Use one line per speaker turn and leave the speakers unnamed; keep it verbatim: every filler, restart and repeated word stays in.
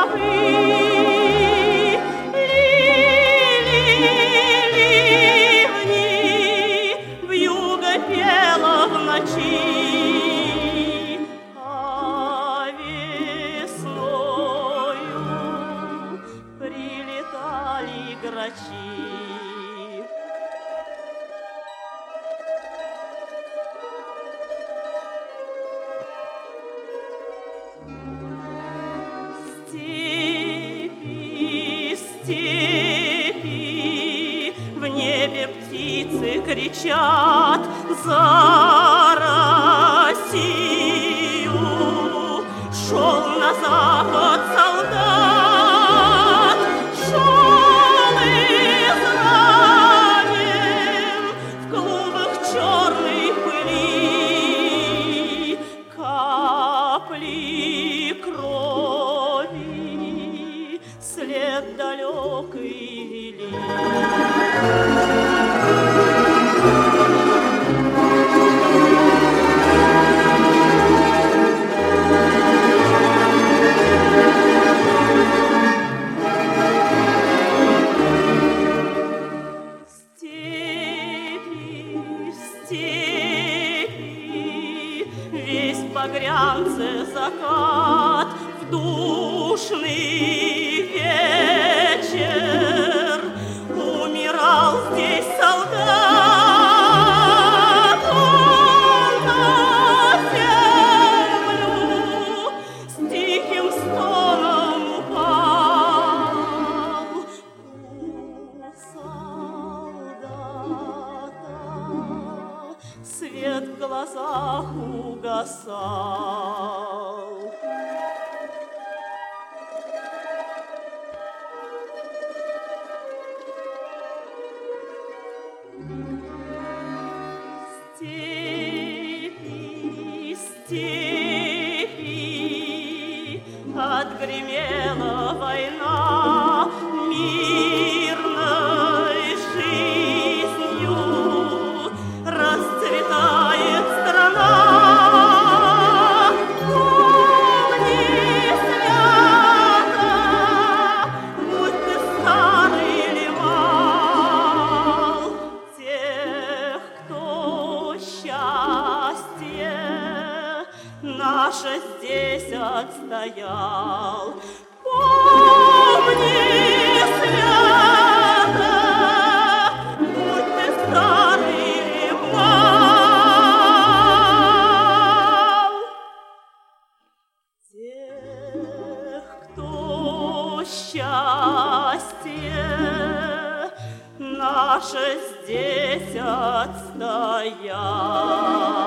Кричат за Россию, шел на запад солдат, шел изранен в клубах черной пыли, капли крови след далекий вели. Багрянце закат, в душный вечер умирал здесь солдат. Он на землю с тихим стоном упал. У солдата свет в глазах угасал. Степи, степи, отгремела война мирной жизнью, расцветает страна. Наша здесь отстоял. Помни, свято, будь ты старый мал. Тех, кто счастье наше здесь отстоял.